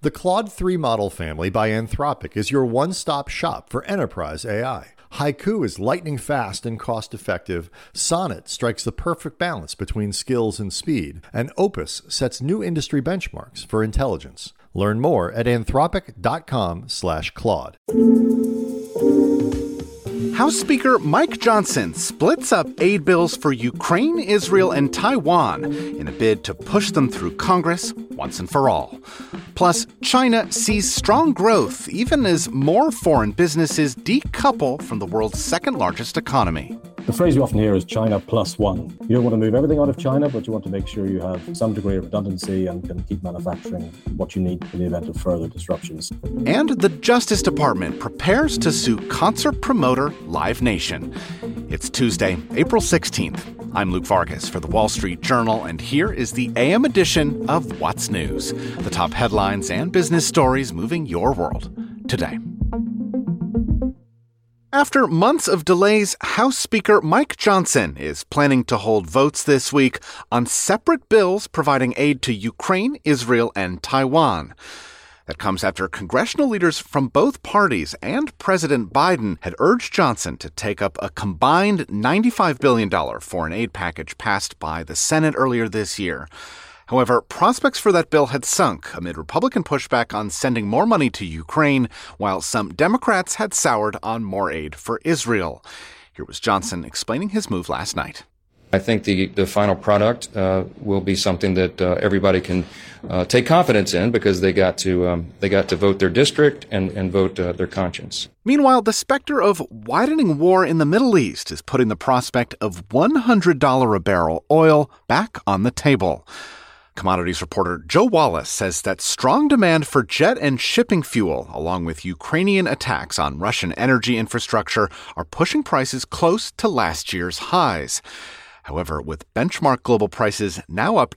The Claude 3 model family by Anthropic is your one-stop shop for enterprise AI. Haiku is lightning fast and cost-effective, Sonnet strikes the perfect balance between skills and speed, and Opus sets new industry benchmarks for intelligence. Learn more at anthropic.com/Claude. House Speaker Mike Johnson splits up aid bills for Ukraine, Israel, and Taiwan in a bid to push them through Congress once and for all. Plus, China sees strong growth even as more foreign businesses decouple from the world's second-largest economy. The phrase you often hear is China plus one. You don't want to move everything out of China, but you want to make sure you have some degree of redundancy and can keep manufacturing what you need in the event of further disruptions. And the Justice Department prepares to sue concert promoter Live Nation. It's Tuesday, April 16th. I'm Luke Vargas for The Wall Street Journal, and here is the AM edition of What's News, the top headlines and business stories moving your world today. After months of delays, House Speaker Mike Johnson is planning to hold votes this week on separate bills providing aid to Ukraine, Israel, and Taiwan. That comes after congressional leaders from both parties and President Biden had urged Johnson to take up a combined $95 billion foreign aid package passed by the Senate earlier this year. However, prospects for that bill had sunk amid Republican pushback on sending more money to Ukraine, while some Democrats had soured on more aid for Israel. Here was Johnson explaining his move last night. I think the final product will be something that everybody can take confidence in because they got to vote their district and vote their conscience. Meanwhile, the specter of widening war in the Middle East is putting the prospect of $100 a barrel oil back on the table. Commodities reporter Joe Wallace says that strong demand for jet and shipping fuel, along with Ukrainian attacks on Russian energy infrastructure, are pushing prices close to last year's highs. However, with benchmark global prices now up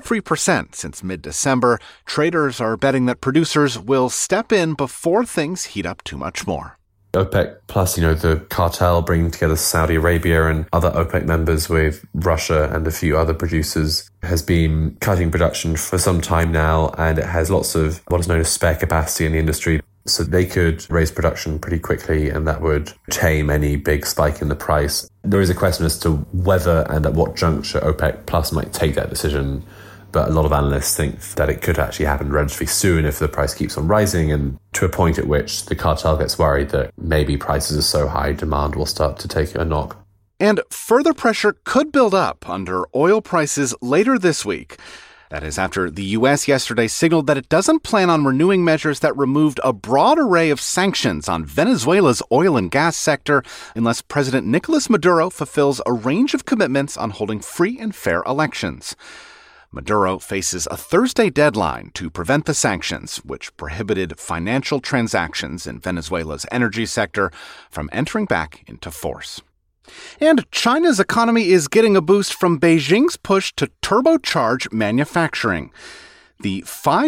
23% since mid-December, traders are betting that producers will step in before things heat up too much more. OPEC plus, the cartel bringing together Saudi Arabia and other OPEC members with Russia and a few other producers has been cutting production for some time now, and it has lots of what is known as spare capacity in the industry. So they could raise production pretty quickly, and that would tame any big spike in the price. There is a question as to whether and at what juncture OPEC plus might take that decision. But a lot of analysts think that it could actually happen relatively soon if the price keeps on rising, and to a point at which the cartel gets worried that maybe prices are so high, demand will start to take a knock. And further pressure could build up under oil prices later this week. That is after the U.S. yesterday signaled that it doesn't plan on renewing measures that removed a broad array of sanctions on Venezuela's oil and gas sector unless President Nicolas Maduro fulfills a range of commitments on holding free and fair elections. Maduro faces a Thursday deadline to prevent the sanctions, which prohibited financial transactions in Venezuela's energy sector from entering back into force. And China's economy is getting a boost from Beijing's push to turbocharge manufacturing. The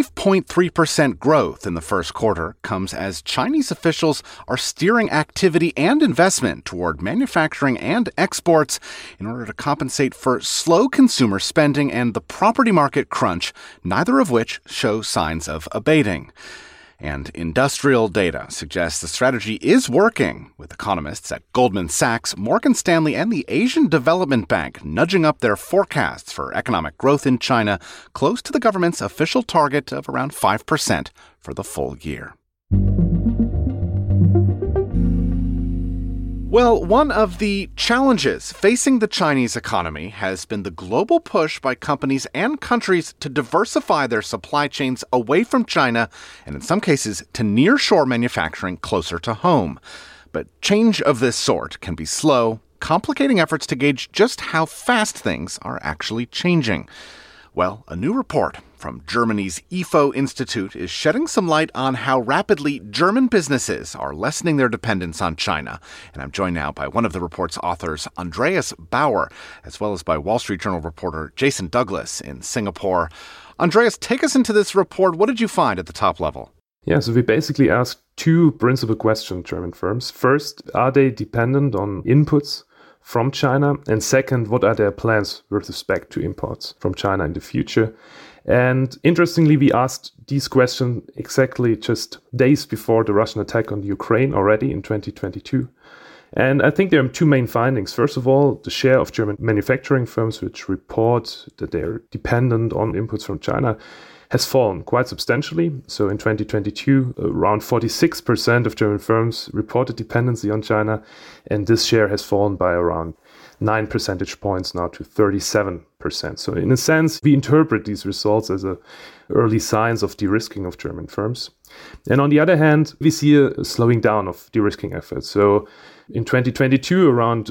5.3% growth in the first quarter comes as Chinese officials are steering activity and investment toward manufacturing and exports in order to compensate for slow consumer spending and the property market crunch, neither of which show signs of abating. And industrial data suggests the strategy is working, with economists at Goldman Sachs, Morgan Stanley, and the Asian Development Bank nudging up their forecasts for economic growth in China close to the government's official target of around 5% for the full year. Well, one of the challenges facing the Chinese economy has been the global push by companies and countries to diversify their supply chains away from China and in some cases to nearshore manufacturing closer to home. But change of this sort can be slow, complicating efforts to gauge just how fast things are actually changing. Well, a new report from Germany's IFO Institute is shedding some light on how rapidly German businesses are lessening their dependence on China. And I'm joined now by one of the report's authors, Andreas Bauer, as well as by Wall Street Journal reporter Jason Douglas in Singapore. Andreas, take us into this report. What did you find at the top level? Yeah, so we basically asked two principal questions, German firms. First, are they dependent on inputs from China? And second, what are their plans with respect to imports from China in the future? And interestingly, we asked these questions exactly just days before the Russian attack on Ukraine already in 2022. And I think there are two main findings. First of all, the share of German manufacturing firms which report that they're dependent on inputs from China has fallen quite substantially. So in 2022, around 46% of German firms reported dependency on China, and this share has fallen by around 9 percentage points now to 37%. So in a sense, we interpret these results as early signs of de-risking of German firms. And on the other hand, we see a slowing down of de-risking efforts. So in 2022, around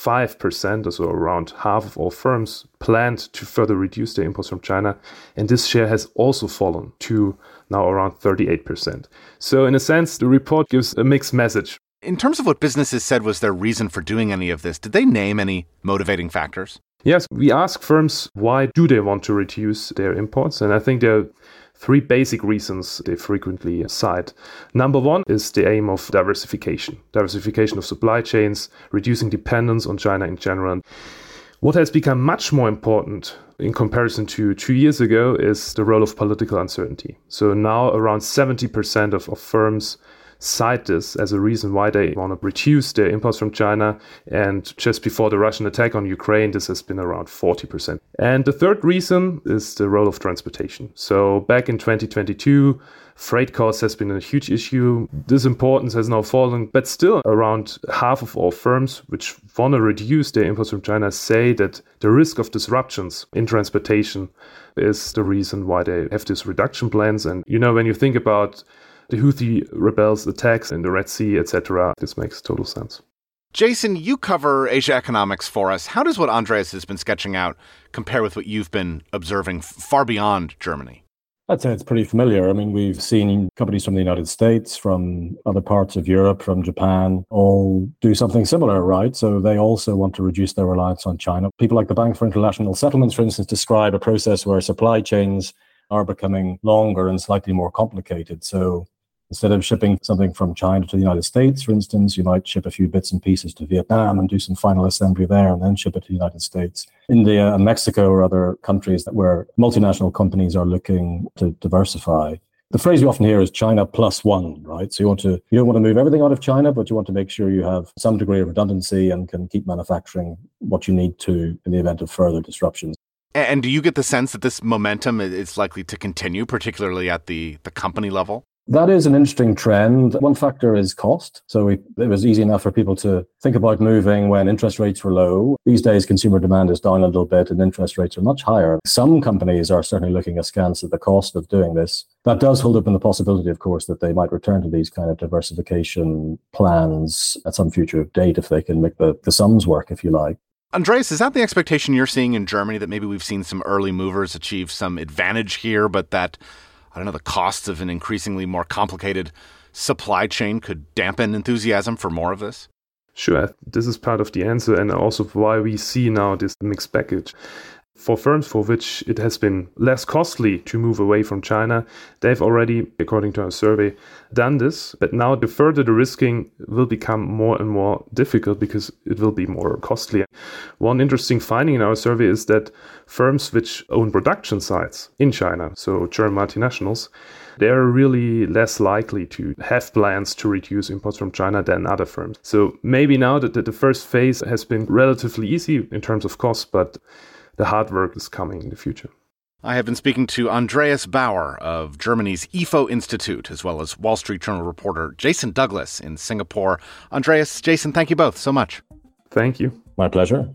45%, or so around half of all firms, planned to further reduce their imports from China. And this share has also fallen to now around 38%. So in a sense, the report gives a mixed message. In terms of what businesses said was their reason for doing any of this, did they name any motivating factors? Yes, we ask firms why do they want to reduce their imports, and I think there are three basic reasons they frequently cite. Number one is the aim of diversification of supply chains, reducing dependence on China in general. What has become much more important in comparison to 2 years ago is the role of political uncertainty. So now around 70% of firms cite this as a reason why they want to reduce their imports from China. And just before the Russian attack on Ukraine, this has been around 40%. And the third reason is the role of transportation. So back in 2022, freight costs has been a huge issue. This importance has now fallen, but still around half of all firms which want to reduce their imports from China say that the risk of disruptions in transportation is the reason why they have these reduction plans. And, when you think about the Houthi rebels' attacks in the Red Sea, etc., this makes total sense. Jason, you cover Asia economics for us. How does what Andreas has been sketching out compare with what you've been observing far beyond Germany? I'd say it's pretty familiar. I mean, we've seen companies from the United States, from other parts of Europe, from Japan, all do something similar, right? So they also want to reduce their reliance on China. People like the Bank for International Settlements, for instance, describe a process where supply chains are becoming longer and slightly more complicated. So instead of shipping something from China to the United States, for instance, you might ship a few bits and pieces to Vietnam and do some final assembly there and then ship it to the United States. India and Mexico or other countries where multinational companies are looking to diversify. The phrase you often hear is China plus one, right? So you don't want to move everything out of China, but you want to make sure you have some degree of redundancy and can keep manufacturing what you need to in the event of further disruptions. And do you get the sense that this momentum is likely to continue, particularly at the company level? That is an interesting trend. One factor is cost. So it was easy enough for people to think about moving when interest rates were low. These days, consumer demand is down a little bit and interest rates are much higher. Some companies are certainly looking askance at the cost of doing this. That does hold open the possibility, of course, that they might return to these kind of diversification plans at some future date if they can make the sums work, if you like. Andreas, is that the expectation you're seeing in Germany, that maybe we've seen some early movers achieve some advantage here, but that the costs of an increasingly more complicated supply chain could dampen enthusiasm for more of this? Sure, this is part of the answer and also why we see now this mixed package. For firms for which it has been less costly to move away from China, they've already, according to our survey, done this. But now the further de-risking will become more and more difficult because it will be more costly. One interesting finding in our survey is that firms which own production sites in China, so German multinationals, they're really less likely to have plans to reduce imports from China than other firms. So maybe now that the first phase has been relatively easy in terms of cost, but the hard work is coming in the future. I have been speaking to Andreas Bauer of Germany's IFO Institute, as well as Wall Street Journal reporter Jason Douglas in Singapore. Andreas, Jason, thank you both so much. Thank you. My pleasure.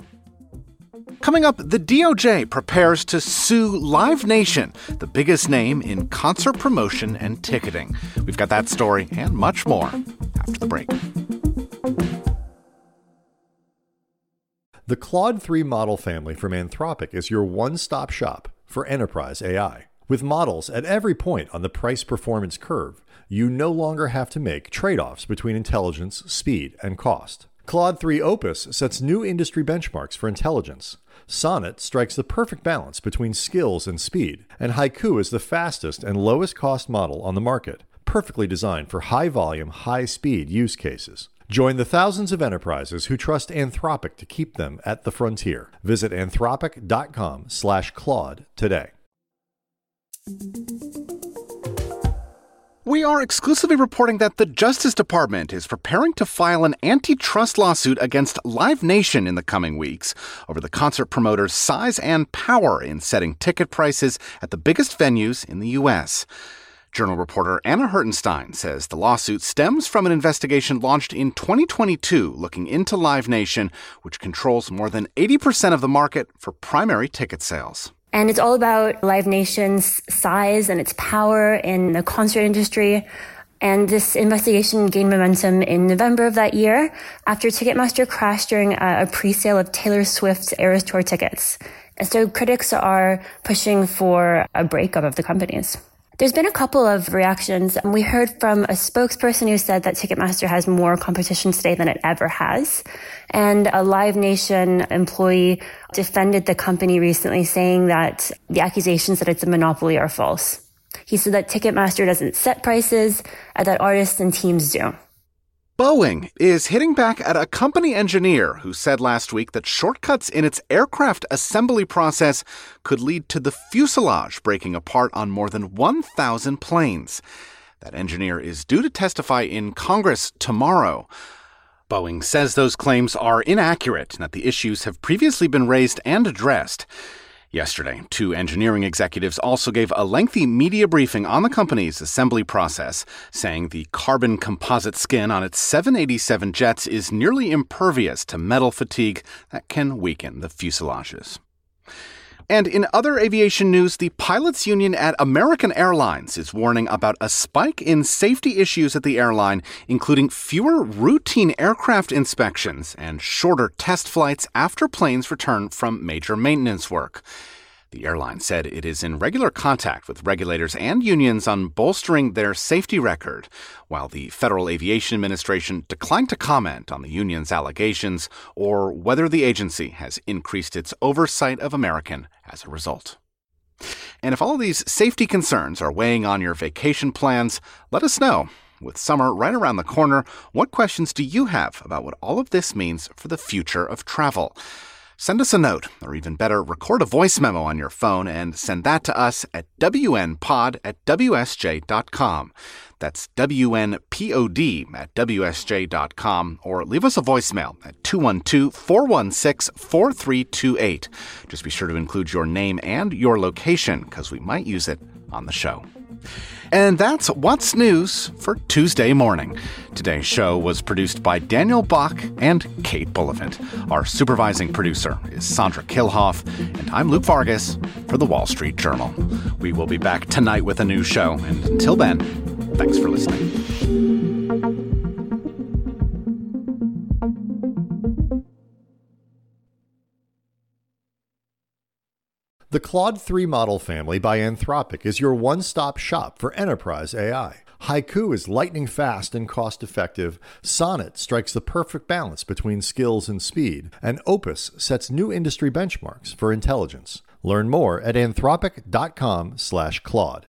Coming up, the DOJ prepares to sue Live Nation, the biggest name in concert promotion and ticketing. We've got that story and much more after the break. The Claude 3 model family from Anthropic is your one-stop shop for enterprise AI. With models at every point on the price-performance curve, you no longer have to make trade-offs between intelligence, speed, and cost. Claude 3 Opus sets new industry benchmarks for intelligence. Sonnet strikes the perfect balance between skills and speed, and Haiku is the fastest and lowest-cost model on the market, perfectly designed for high-volume, high-speed use cases. Join the thousands of enterprises who trust Anthropic to keep them at the frontier. Visit anthropic.com/Claude today. We are exclusively reporting that the Justice Department is preparing to file an antitrust lawsuit against Live Nation in the coming weeks over the concert promoter's size and power in setting ticket prices at the biggest venues in the U.S. Journal reporter Anna Hertenstein says the lawsuit stems from an investigation launched in 2022 looking into Live Nation, which controls more than 80% of the market for primary ticket sales. And it's all about Live Nation's size and its power in the concert industry. And this investigation gained momentum in November of that year after Ticketmaster crashed during a pre-sale of Taylor Swift's Eras Tour tickets. And so critics are pushing for a breakup of the companies. There's been a couple of reactions. We heard from a spokesperson who said that Ticketmaster has more competition today than it ever has. And a Live Nation employee defended the company recently, saying that the accusations that it's a monopoly are false. He said that Ticketmaster doesn't set prices, that artists and teams do. Boeing is hitting back at a company engineer who said last week that shortcuts in its aircraft assembly process could lead to the fuselage breaking apart on more than 1,000 planes. That engineer is due to testify in Congress tomorrow. Boeing says those claims are inaccurate and that the issues have previously been raised and addressed. Yesterday, two engineering executives also gave a lengthy media briefing on the company's assembly process, saying the carbon composite skin on its 787 jets is nearly impervious to metal fatigue that can weaken the fuselages. And in other aviation news, the pilots' union at American Airlines is warning about a spike in safety issues at the airline, including fewer routine aircraft inspections and shorter test flights after planes return from major maintenance work. The airline said it is in regular contact with regulators and unions on bolstering their safety record, while the Federal Aviation Administration declined to comment on the union's allegations or whether the agency has increased its oversight of American as a result. And if all of these safety concerns are weighing on your vacation plans, let us know. With summer right around the corner, what questions do you have about what all of this means for the future of travel? Send us a note, or even better, record a voice memo on your phone and send that to us at wnpod@wsj.com. That's WNPOD@WSJ.com, or leave us a voicemail at 212-416-4328. Just be sure to include your name and your location, because we might use it on the show. And that's What's News for Tuesday morning. Today's show was produced by Daniel Bach and Kate Bullivant. Our supervising producer is Sandra Kilhoff, and I'm Luke Vargas for The Wall Street Journal. We will be back tonight with a new show, and until then, thanks for listening. The Claude 3 model family by Anthropic is your one-stop shop for enterprise AI. Haiku is lightning fast and cost-effective. Sonnet strikes the perfect balance between skills and speed. And Opus sets new industry benchmarks for intelligence. Learn more at anthropic.com/Claude.